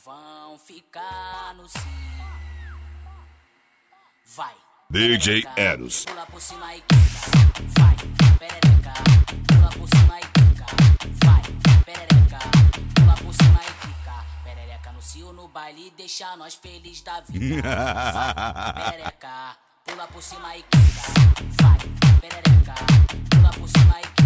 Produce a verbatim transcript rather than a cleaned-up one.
vão ficar no cio. Vai. D J Eros. Pula por cima e quica. Vai. Perereca. Pula por cima e quica. Vai. Perereca. Pula por cima e quica. Perereca no cio, no baile, deixa nós feliz da vida. Vai. Perereca. Pula por cima e quica. Vai. Perereca. Pula por cima e quica.